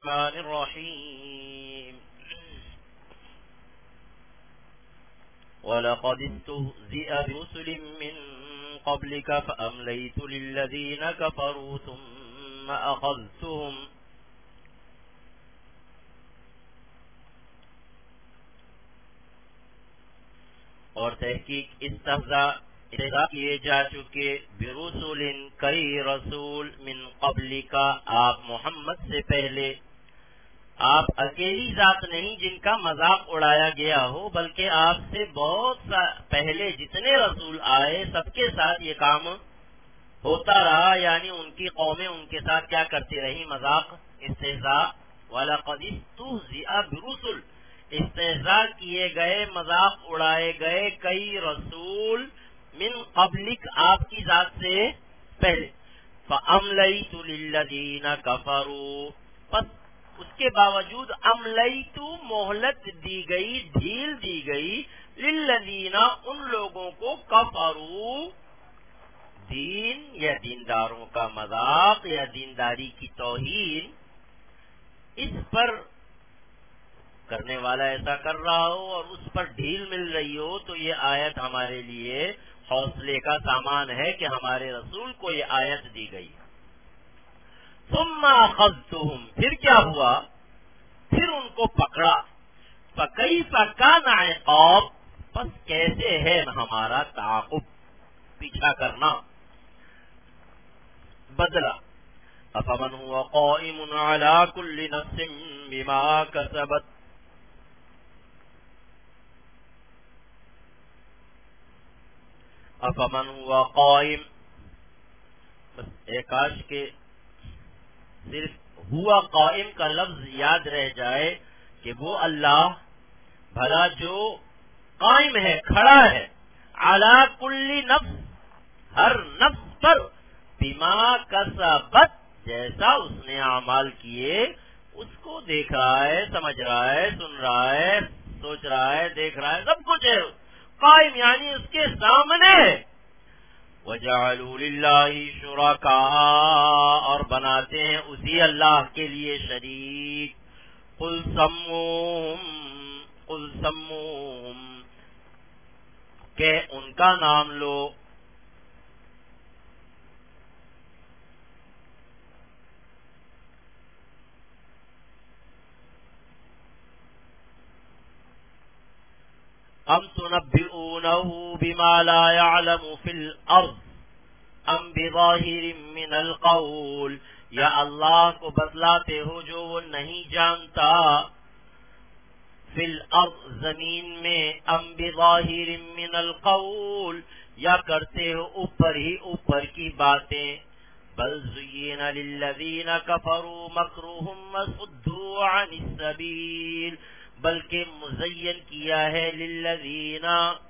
الرحمن الرحيم ولقد استهزئ برسل من قبلك فأمليت للذين كفروا ثم أخذتهم اور تحقیق استہزاء کیے جا چکے برسول کئی رسول من قبل کا آپ محمد سے پہلے. آپ اکیلی ذات نہیں جن کا مذاق اڑایا گیا ہو، بلکہ آپ سے بہت پہلے جتنے رسول آئے سب کے ساتھ یہ کام ہوتا رہا، یعنی ان کی قومیں ان کے ساتھ کیا کرتی رہی؟ مذاق، استہزاء. وَلَقَدِ اسْتُهْزِئَ بِرُسُلٍ، استہزاء کیے گئے، مذاق اڑائے گئے کئی رسول من قبلک آپ کی ذات سے پہلے. فَأَمْلَيْتُ لِلَّذِينَ كَفَرُوا، پس اس کے باوجود املیت مہلت دی گئی، ڈھیل دی گئی، للذین ان لوگوں کو کفروا دین یا دینداروں کا مذاق یا دینداری کی توہین اس پر کرنے والا ایسا کر رہا ہو اور اس پر ڈھیل مل رہی ہو، تو یہ آیت ہمارے لیے حوصلے کا سامان ہے کہ ہمارے رسول کو یہ آیت دی گئی. ثم اخذتهم، پھر کیا ہوا؟ پھر ان کو پکڑا. فکیف کان عقاب، پس کیسے ہے ہمارا تعاقب، پیچھا کرنا، بدلا. افمن هو قائم على كل نفس بما كسبت، افمن هو قائم، بس ایکاش کے صرف ہوا قائم کا لفظ یاد رہ جائے کہ وہ اللہ بھلا جو قائم ہے، کھڑا ہے، علی کل نفس، ہر نفس پر، بما کسبت، جیسا اس نے اعمال کیے اس کو دیکھ رہا ہے، سمجھ رہا ہے، سن رہا ہے، سوچ رہا ہے، دیکھ رہا ہے، سب کچھ ہے قائم، یعنی اس کے سامنے ہے. وَجَعَلُوا لِلَّهِ شُرَكَاءَ، اور بناتے ہیں اسی اللہ کے لیے شریک. قُلْ سَمُّوهُمْ، کہ ان کا نام لو. ام تنبئونه بما لا يعلم في الارض ام بظاہر من القول، یا اللہ کو بتلاتے ہو جو وہ نہیں جانتا، فی الارض زمین میں، ام بظاہر من القول، یا کرتے ہو اوپر ہی اوپر کی باتیں. بل زین للذین کفروا مکرهم وصدوا عن السبیل، بلکہ مزین کیا ہے للذین،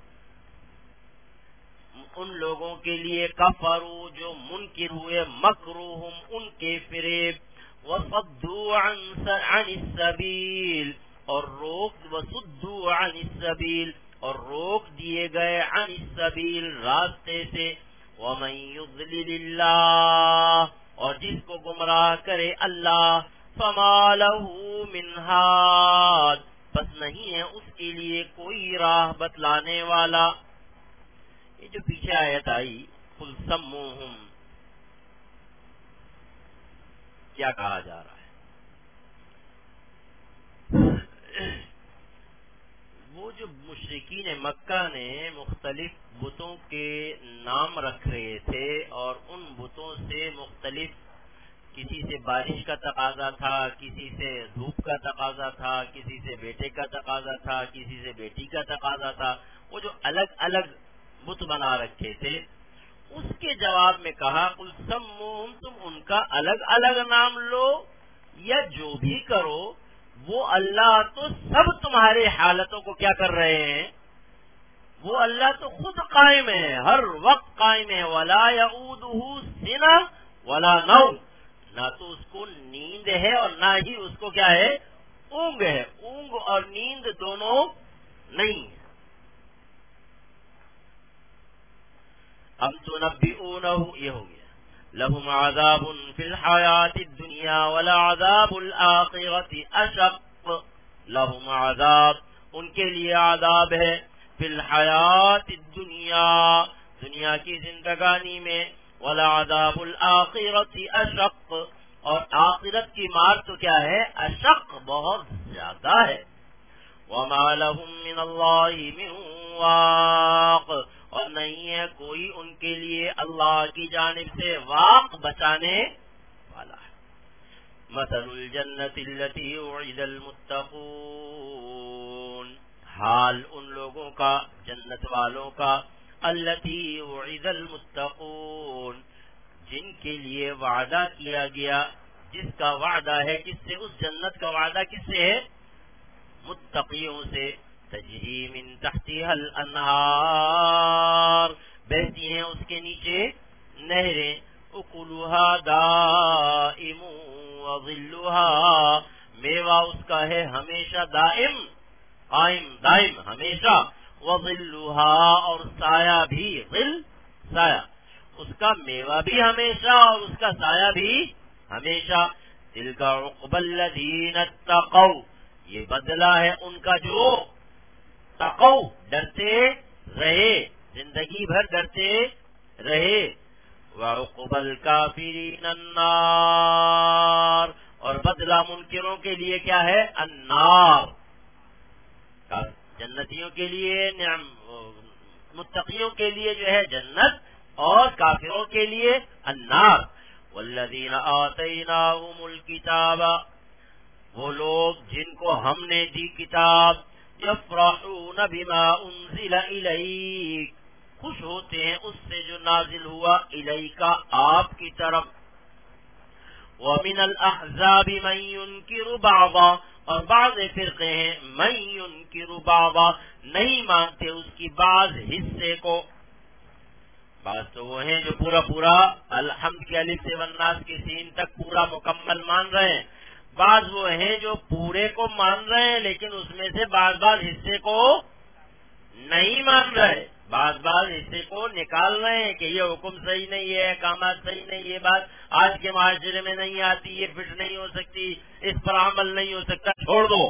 ان لوگوں کے لیے، کفروا جو منکر ہوئے، مکرهم ان کے فریب، وصدوا عن السبیل، اور وصدوا عن السبیل، اور روک دیے گئے، عن السبیل راستے سے. ومن یضلل اللہ، اور جس کو گمراہ کرے اللہ، فما له من ہاد، بس نہیں ہے اس کے لیے کوئی راہ بتلانے والا. یہ جو پیچھے آیت آئی قل سموہم، کیا کہا جا رہا ہے؟ وہ جو مشرکین مکہ نے مختلف بتوں کے نام رکھ رہے تھے اور ان بتوں سے مختلف، کسی سے بارش کا تقاضا تھا، کسی سے دھوپ کا تقاضا تھا، کسی سے بیٹے کا تقاضا تھا، کسی سے بیٹی کا تقاضا تھا، وہ جو الگ الگ بت بنا رکھے تھے، اس کے جواب میں کہا قل سموہم، تم ان کا الگ الگ نام لو یا جو بھی کرو، وہ اللہ تو سب تمہارے حالتوں کو کیا کر رہے ہیں؟ وہ اللہ تو خود قائم ہے، ہر وقت قائم ہے. ولا یعودہ سنہ ولا نوم، نہ تو اس کو نیند ہے اور نہ ہی اس کو کیا ہے؟ اونگ ہے. اونگ اور نیند دونوں نہیں ہے. ام تنبئونہ، یہ ہو گیا. لهم عذاب في الحياة الدنيا ولعذاب الآخرة أشق. لهم عذاب، ان کے لیے عذاب ہے، فی الحیات الدنیا، دنیا کی زندگانی میں، ولعذاب الآخرة أشق، اور آخرت کی مار تو کیا ہے، اشق، بہت زیادہ ہے. وما لهم من اللہ من واق، اور نہیں ہے کوئی ان کے لیے اللہ کی جانب سے واق، بچانے والا ہے. مثل الجنة التي وعد المتقون، حال ان لوگوں کا، جنت والوں کا، التي وعد المتقون، جن کے لیے وعدہ کیا گیا، جس کا وعدہ ہے، کس سے؟ اس جنت کا وعدہ کس سے ہے؟ متقیوں سے. تجری من تحتها الانہار، بہتی ہیں اس کے نیچے نہریں، اکلها دائم وظلها، میوہ اس کا ہے ہمیشہ دائم، قائم دائم ہمیشہ، وظلها، اور سایہ بھی، ظل سایہ، اس کا میوہ بھی ہمیشہ اور اس کا سایہ بھی ہمیشہ. تلک عقبی الذین اتقوا، یہ بدلہ ہے ان کا جو تقوا، ڈرتے رہے، زندگی بھر ڈرتے رہے. وعقبی الکافرین النار، اور بدلہ منکروں کے لیے کیا ہے؟ النار. جنتیوں کے لیے متقیوں کے لیے جو ہے جنت، اور کافروں کے لیے النار. والذین آتیناہم الکتاب، وہ لوگ جن کو ہم نے دی کتاب، یفرحون بما انزل الیک، خوش ہوتے ہیں اس سے جو نازل ہوا الیک، آپ کی طرف. ومن الاحزاب من ينکر بعضا، اور بعض فرقے ہیں من ينکر بعضا، نہیں مانتے اس کی بعض حصے کو. بعض تو وہ ہیں جو پورا الحمد کے الف سے والناس کی سین تک پورا مکمل مان رہے ہیں. بعض وہ ہیں جو پورے کو مان رہے ہیں لیکن اس میں سے بعض حصے کو نہیں مان رہے، بعض حصے کو نکال رہے ہیں کہ یہ حکم صحیح نہیں ہے، احکامات صحیح نہیں، یہ بات آج کے معاشرے میں نہیں آتی، یہ فٹ نہیں ہو سکتی، اس پر عمل نہیں ہو سکتا، چھوڑ دو.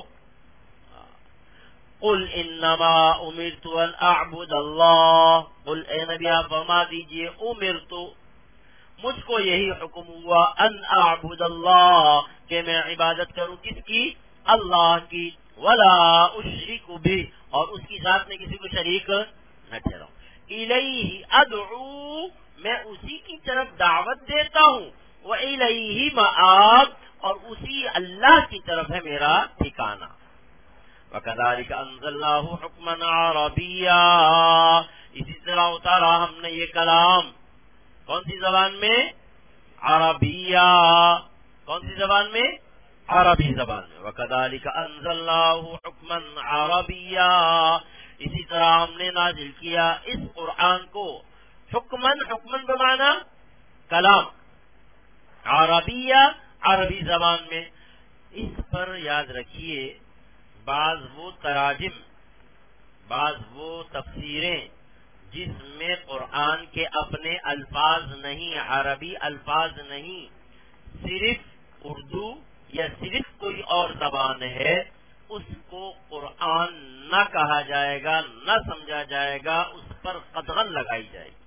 قل انما امرت ان اعبد اللہ، قل اے نبی آپ فرما دیجئے، امرت، مجھ کو یہی حکم ہوا، ان اعبد اللہ، کہ میں عبادت کروں کس کی؟ اللہ کی. ولا اشرک بھی، اور اس کی ذات میں کسی کو شریک نہ ٹھہراؤں. الیہ ادعو، میں اسی کی طرف دعوت دیتا ہوں. والیہ مآب، اور اسی اللہ کی طرف ہے میرا ٹھکانہ. وَكَذَلِكَ أَنزَلْنَاهُ حُكْمًا عَرَبِيًّا، اسی طرح اتارا ہم نے یہ کلام کون سی زبان میں؟ عربیہ. کون سی زبان میں؟ عربی زبان میں. وَكَذَلِكَ أَنزَلْنَاهُ حُكْمًا عَرَبِيًّا، اسی طرح ہم نے نازل کیا اس قرآن کو حکمن بمعنی کلام، عربیہ عربی زبان میں. اس پر یاد رکھیے، بعض وہ تراجم، بعض وہ تفسیریں جس میں قرآن کے اپنے الفاظ نہیں، عربی الفاظ نہیں، صرف اردو یا صرف کوئی اور زبان ہے، اس کو قرآن نہ کہا جائے گا، نہ سمجھا جائے گا، اس پر قدغن لگائی جائے گی.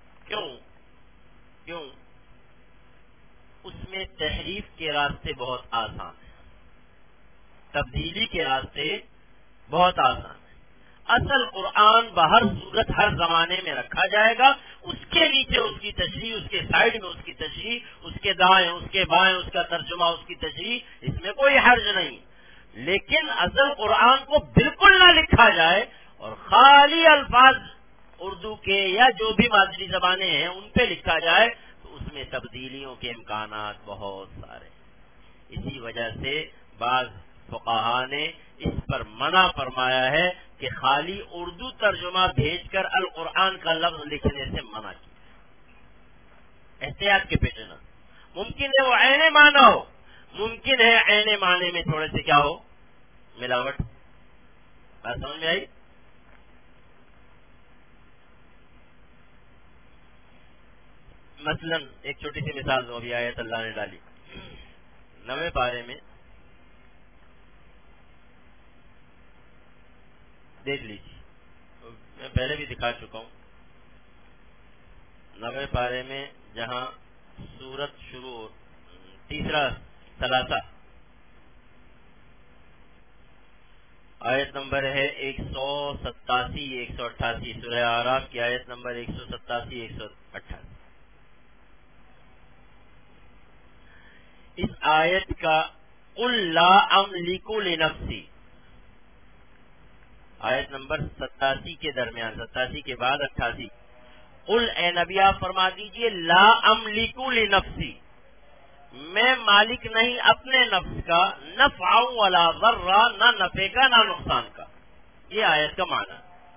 کیوں؟ اس میں تحریف کے راستے بہت آسان ہیں، تبدیلی کے راستے بہت آسان ہیں. اصل قرآن بہر صورت ہر زمانے میں رکھا جائے گا، اس کے نیچے اس کی تشریح، اس کے سائڈ میں اس کی تشریح، اس کے دائیں اس کے بائیں اس کا ترجمہ، اس کی تشریح، اس میں کوئی حرج نہیں. لیکن اصل قرآن کو بالکل نہ لکھا جائے اور خالی الفاظ اردو کے یا جو بھی مادری زبانیں ہیں ان پہ لکھا جائے تو اس میں تبدیلیوں کے امکانات بہت سارے. اسی وجہ سے بعض فقہا نے اس پر منع فرمایا ہے کہ خالی اردو ترجمہ بھیج کر القرآن کا لفظ لکھنے سے منع کیا. احتیاط کے پیچھے نہ، ممکن ہے وہ عین معنی ہو، ممکن ہے عین معنی میں تھوڑے سے کیا ہو، ملاوٹ. بات سمجھ میں آئی؟ مثلا ایک چھوٹی سی مثال دو، ابھی آیت اللہ نے ڈالی 9ویں پارے میں، دیکھ لیجیے، میں پہلے بھی دکھا چکا ہوں 9ویں پارے میں جہاں سورت شروع، تیسرا ثلاثہ، آیت نمبر ہے 187 188، سورہ اعراف کی آیت نمبر 187 188۔ اس آیت کا قل لا املک لنفسی، آیت نمبر 87 کے درمیان، 87 کے بعد 88، قل اے نبی آپ فرما دیجئے لا املک لنفسی، میں مالک نہیں اپنے نفس کا، نفع ولا ضرا، نہ نفع کا نہ نقصان کا۔ یہ آیت کا معنی،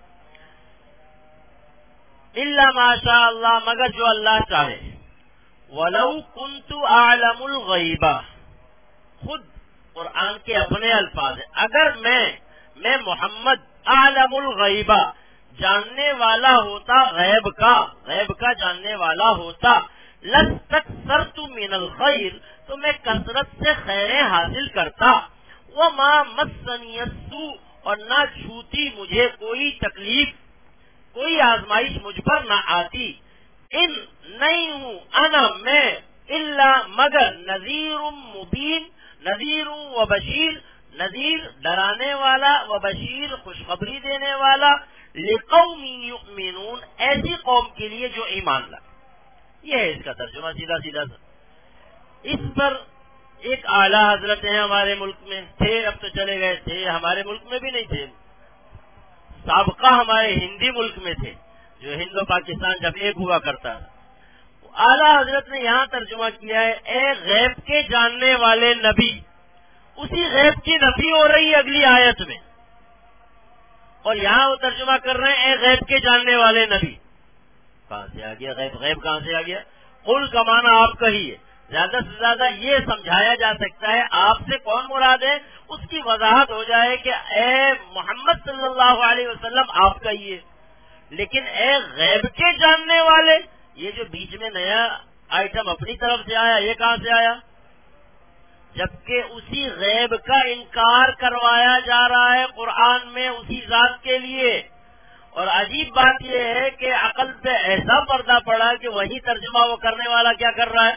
الا ما شاء اللہ، مگر جو اللہ چاہے، ولو کنت اعلم الغیب، خود قرآن کے اپنے الفاظ ہیں، اگر میں محمد اعلم الغیب، جاننے والا ہوتا غیب کا جاننے والا ہوتا، لستکثرت من الخیر، تو میں کثرت سے خیریں حاصل کرتا، وما مسنی السوء، اور نہ چھوتی مجھے کوئی تکلیف، کوئی آزمائش مجھ پر نہ آتی، ان نہیں ہوں انا میں، الا مگر نذیر مبین، نذیر و بشیر، نذیر ڈرانے والا، و بشیر خوشخبری دینے والا، لقوم یؤمنون، ایسی قوم کے لیے جو ایمان لائے۔ یہ ہے اس کا ترجمہ سیدھا سا۔ اس پر ایک اعلیٰ حضرت ہیں ہمارے ملک میں، تھے اب تو چلے گئے، تھے ہمارے ملک میں بھی نہیں تھے، سابقہ ہمارے ہندی ملک میں تھے، جو ہند و پاکستان جب ایک ہوا کرتا تھا۔ اعلیٰ حضرت نے یہاں ترجمہ کیا ہے اے غیب کے جاننے والے نبی، اسی غیب کی نفی ہو رہی ہے اگلی آیت میں، اور یہاں وہ ترجمہ کر رہے ہیں اے غیب کے جاننے والے نبی۔ کہاں سے آ گیا غیب کہاں سے آ گیا؟ قل کا معنی آپ کہیے، زیادہ سے زیادہ یہ سمجھایا جا سکتا ہے آپ سے کون مراد ہے، اس کی وضاحت ہو جائے کہ اے محمد صلی اللہ علیہ وسلم آپ کہیے، لیکن اے غیب کے جاننے والے، یہ جو بیچ میں نیا آئٹم اپنی طرف سے آیا، یہ کہاں سے آیا؟ جبکہ اسی غیب کا انکار کروایا جا رہا ہے قرآن میں اسی ذات کے لیے، اور عجیب بات یہ ہے کہ عقل پہ ایسا پردہ پڑا کہ وہی ترجمہ وہ کرنے والا کیا کر رہا ہے،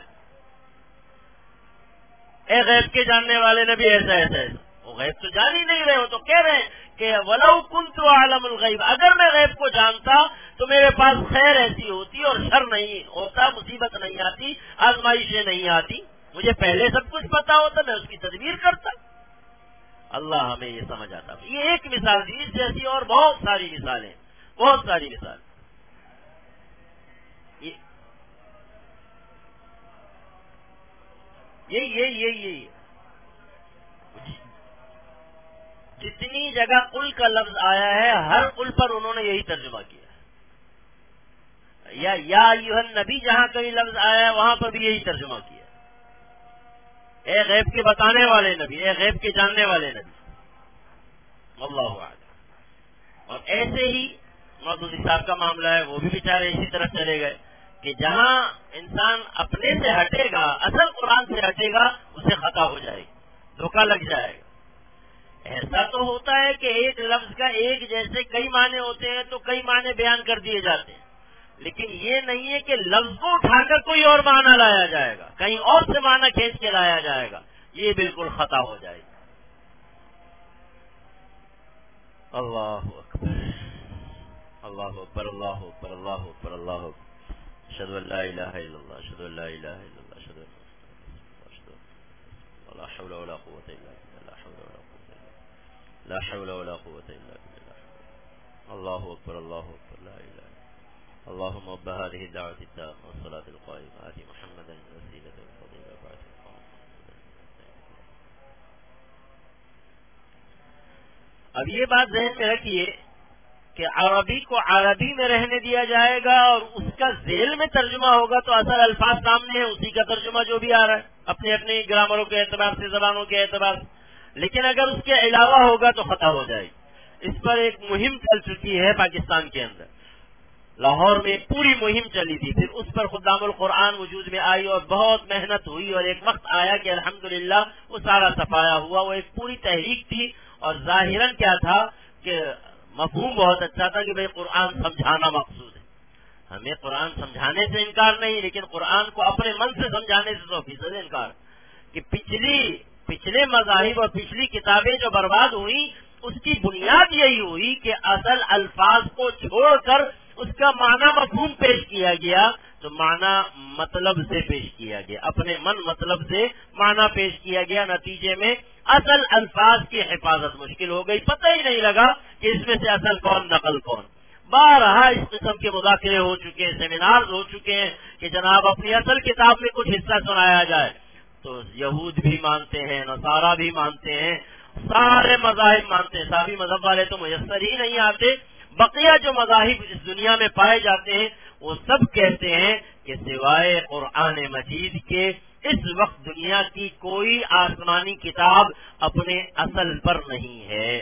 اے غیب کے جاننے والے نبی ایسا ایسا ایسا، وہ غیب تو جان ہی نہیں رہے، وہ تو کہہ رہے ہیں کہ ولو کنت اعلم الغیب، اگر میں غیب کو جانتا تو میرے پاس خیر ایسی ہوتی اور شر نہیں ہوتا، مصیبت نہیں آتی، آزمائشیں نہیں آتی، مجھے پہلے سب کچھ پتا ہوتا، میں اس کی تدبیر کرتا۔ اللہ ہمیں یہ سمجھ آتا۔ یہ ایک مثال دی، اس جیسی اور بہت ساری مثالیں، بہت ساری مثال۔ یہی جتنی جگہ قل کا لفظ آیا ہے ہر قل پر انہوں نے یہی ترجمہ کیا، یا ایھا النبی جہاں کئی لفظ آیا ہے وہاں پر بھی یہی ترجمہ کیا، اے غیب کے بتانے والے نبی، اے غیب کے جاننے والے نبی، اللہ اعلم۔ اور ایسے ہی مودودی صاحب کا معاملہ ہے، وہ بھی بیچارے اسی طرح چلے گئے کہ جہاں انسان اپنے سے ہٹے گا، اصل قرآن سے ہٹے گا، اسے خطا ہو جائے گی، دھوکہ لگ جائے گا۔ ایسا تو ہوتا ہے کہ ایک لفظ کا ایک جیسے کئی معنی ہوتے ہیں تو کئی معنی بیان کر دیے جاتے ہیں، لیکن یہ نہیں ہے کہ لفظ کو اٹھا کر کوئی اور معنی لایا جائے گا، کہیں اور سے معنی کھینچ کے لایا جائے گا، یہ بالکل خطا ہو جائے گا۔ اللہ اکبر، اللہ اکبر، اللہ اکبر، اللہ اکبر، اللہ اکبر، اشہد ان لا الہ الا اللہ، اشہد ان لا الہ الا اللہ، اشہد ان لا حول ولا قوة الا باللہ، لا حول ولا قوة الا باللہ، لا حول ولا قوة الا باللہ، اللہ اکبر، اللہ اکبر، لا الہ الا اللہ، اللہم رب هذه الدعوة التامة والصلاة القائمة آت محمدا الوسيلة والفضيلة وبعثه المقام المحمود۔ اب یہ بات ذہن میں رکھیے کہ عربی کو عربی میں رہنے دیا جائے گا اور اس کا ذیل میں ترجمہ ہوگا تو اصل الفاظ سامنے ہیں، اسی کا ترجمہ جو بھی آ رہا ہے اپنے اپنے گرامروں کے اعتبار سے، زبانوں کے اعتبار سے، لیکن اگر اس کے علاوہ ہوگا تو خطا ہو جائے گی۔ اس پر ایک مہم چل چکی ہے پاکستان کے اندر، لاہور میں پوری مہم چلی تھی، پھر اس پر خدام القرآن وجود میں آئی اور بہت محنت ہوئی، اور ایک وقت آیا کہ الحمدللہ وہ سارا صفایا ہوا. وہ ایک پوری تحریک تھی، اور ظاہراً کیا تھا کہ مفہوم بہت اچھا تھا کہ بھئی قرآن سمجھانا مقصود ہے. ہمیں قرآن سمجھانے سے انکار نہیں، لیکن قرآن کو اپنے من سے سمجھانے سے 100% انکار. کہ پچھلے مذاہب اور پچھلی کتابیں جو برباد ہوئی، اس کی بنیاد یہی ہوئی کہ اصل الفاظ کو چھوڑ کر اس کا معنی مفہوم پیش کیا گیا، تو معنی مطلب سے پیش کیا گیا، اپنے من مطلب سے معنی پیش کیا گیا. نتیجے میں اصل الفاظ کی حفاظت مشکل ہو گئی، پتہ ہی نہیں لگا کہ اس میں سے اصل کون نقل کون. بارہا اس قسم کے مذاکرے ہو چکے ہیں، سیمینار ہو چکے ہیں کہ جناب اپنی اصل کتاب میں کچھ حصہ سنایا جائے، تو یہود بھی مانتے ہیں، نصارہ بھی مانتے ہیں، سارے مذاہب مانتے ہیں. سابی مذہب والے تو میسر ہی نہیں آتے. بقیہ جو مذاہب اس دنیا میں پائے جاتے ہیں وہ سب کہتے ہیں کہ سوائے قرآن مجید کے اس وقت دنیا کی کوئی آسمانی کتاب اپنے اصل پر نہیں ہے.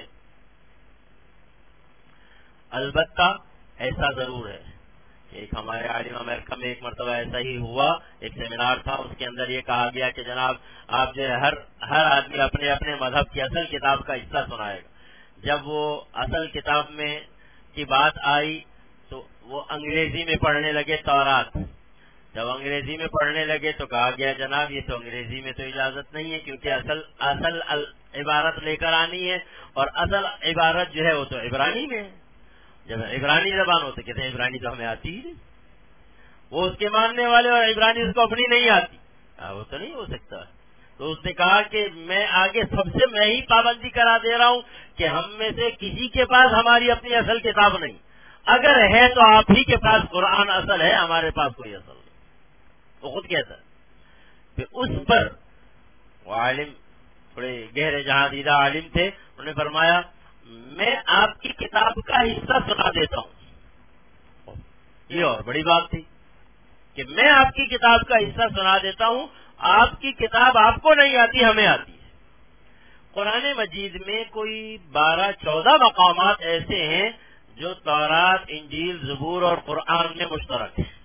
البتہ ایسا ضرور ہے کہ ایک ہمارے عالم امریکہ میں ایک مرتبہ ایسا ہی ہوا، ایک سیمینار تھا، اس کے اندر یہ کہا گیا کہ جناب آپ جو ہے ہر آدمی اپنے اپنے مذہب کی اصل کتاب کا حصہ سنائے گا. جب وہ اصل کتاب میں کی بات آئی تو وہ انگریزی میں پڑھنے لگے تورات. جب انگریزی میں پڑھنے لگے تو کہا گیا جناب یہ تو انگریزی میں تو اجازت نہیں ہے، کیونکہ اصل عبارت لے کر آنی ہے، اور اصل عبارت جو ہے وہ تو عبرانی میں ہے. جب عبرانی زبان ہو تو کہتے ہیں عبرانی تو ہمیں آتی ہی نہیں. وہ اس کے ماننے والے اور عبرانی اس کو اپنی نہیں آتی، وہ تو نہیں ہو سکتا. تو اس نے کہا کہ میں آگے سب سے میں ہی پابندی کرا دے رہا ہوں کہ ہم میں سے کسی کے پاس ہماری اپنی اصل کتاب نہیں. اگر ہے تو آپ ہی کے پاس قرآن اصل ہے، ہمارے پاس کوئی اصل نہیں. وہ خود کہتا ہے. پھر اس پر وہ عالم تھوڑے گہرے جہاں دیدہ عالم تھے، انہوں نے فرمایا میں آپ کی کتاب کا حصہ سنا دیتا ہوں. یہ اور بڑی بات تھی کہ میں آپ کی کتاب کا حصہ سنا دیتا ہوں. آپ کی کتاب آپ کو نہیں آتی، ہمیں آتی ہے. قرآن مجید میں کوئی 12-14 مقامات ایسے ہیں جو تورات، انجیل، زبور اور قرآن میں مشترک ہیں.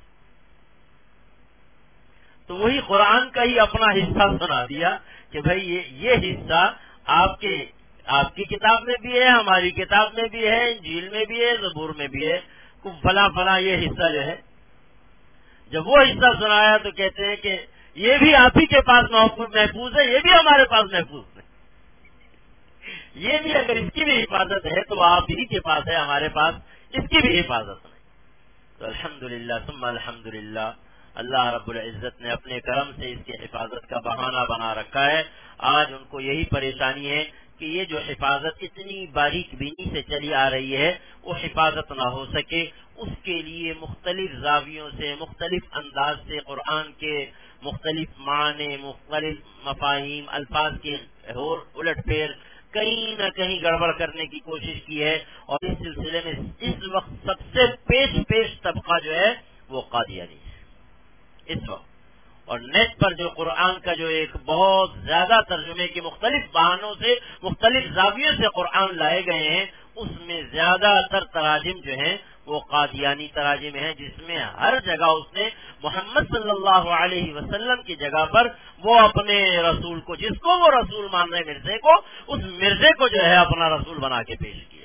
تو وہی قرآن کا ہی اپنا حصہ سنا دیا کہ بھئی یہ حصہ آپ کی کتاب میں بھی ہے، ہماری کتاب میں بھی ہے، انجیل میں بھی ہے، زبور میں بھی ہے، فلاں یہ حصہ جو ہے. جب وہ حصہ سنایا تو کہتے ہیں کہ یہ بھی آپ ہی کے پاس محفوظ ہے، یہ بھی ہمارے پاس محفوظ ہے. یہ بھی اگر اس کی بھی حفاظت ہے تو آپ ہی کے پاس ہے، ہمارے پاس اس کی بھی حفاظت نہیں. تو الحمدللہ ثم الحمدللہ اللہ رب العزت نے اپنے کرم سے اس کی حفاظت کا بہانہ بنا رکھا ہے. آج ان کو یہی پریشانی ہے کہ یہ جو حفاظت اتنی باریک بینی سے چلی آ رہی ہے وہ حفاظت نہ ہو سکے. اس کے لیے مختلف زاویوں سے، مختلف انداز سے قرآن کے مختلف معنی، مختلف مفاہیم، الفاظ کے الٹ پھیر کہیں نہ کہیں گڑبڑ کرنے کی کوشش کی ہے. اور اس سلسلے میں اس وقت سب سے پیش طبقہ جو ہے وہ قادیانی ہے اس وقت. اور نیٹ پر جو قرآن کا جو ایک بہت زیادہ ترجمے کے مختلف بہانوں سے، مختلف زاویوں سے قرآن لائے گئے ہیں، اس میں زیادہ تر تراجم جو ہیں وہ قادیانی تراجم ہیں، جس میں ہر جگہ اس نے محمد صلی اللہ علیہ وسلم کی جگہ پر وہ اپنے رسول کو، جس کو وہ رسول مان رہے مرزے کو، اس مرزے کو جو ہے اپنا رسول بنا کے پیش کیا.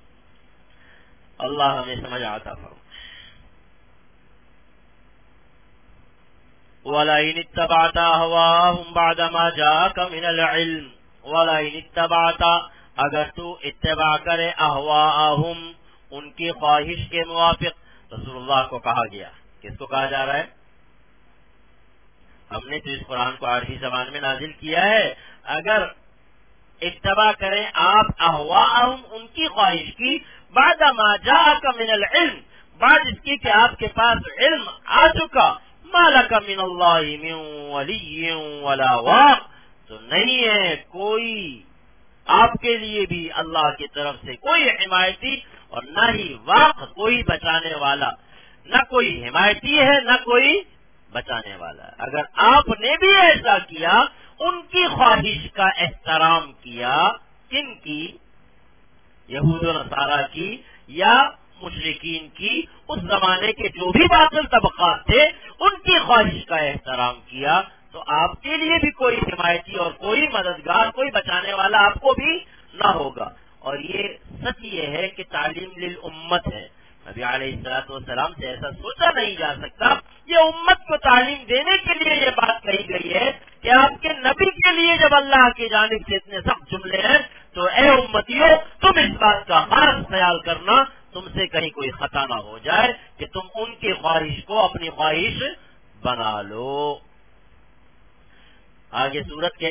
اللہ ہمیں سمجھ آتا فرمائے. وَلَئِنِ اتَّبَعْتَ أَهْوَاءَهُمْ بَعْدَ مَا جَاءَكَ مِنَ الْعِلْمِ. وَلَئِنِ اتَّبَعْتَ، اگر تو اتباع کرے، أَهْوَاءَهُمْ ان کی خواہش کے موافق. رسول اللہ کو کہا گیا. کس کو کہا جا رہا ہے؟ ہم نے تو اس قرآن کو عربی زبان میں نازل کیا ہے. اگر اتباع کریں آپ أَهْوَاءَهُمْ ان کی خواہش کی، بعد ما جاءك من العلم، بعد اس کی کہ آپ کے پاس علم آ چکا، ما لک من اللہ من ولی ولا واق، تو نہیں ہے کوئی آپ کے لیے بھی اللہ کی طرف سے کوئی حمایتی، اور نہ ہی واق کوئی بچانے والا. نہ کوئی حمایتی ہے، نہ کوئی بچانے والا. اگر آپ نے بھی ایسا کیا، ان کی خواہش کا احترام کیا، کن کی؟ یہود و نصارہ کی، یا مشرکین کی، اس زمانے کے جو بھی باطل طبقات تھے ان کی خواہش کا احترام کیا، تو آپ کے لیے بھی کوئی حمایتی اور کوئی مددگار، کوئی بچانے والا آپ کو بھی نہ ہوگا۔ اور یہ سچ یہ ہے کہ تعلیم للامت ہے، نبی علیہ السلام سے ایسا سوچا نہیں جا سکتا۔ یہ امت کو تعلیم دینے کے لیے یہ بات کہی گئی ہے کہ آپ کے نبی کے لیے جب اللہ کی جانب سے اتنے سخت جملے ہیں تو اے امتیوں، تم اس بات کا خاص خیال کرنا تم سے کہیں کوئی خطا نہ ہو جائے کہ تم ان کی خواہش کو اپنی خواہش بنا لو۔ آگے سورت کے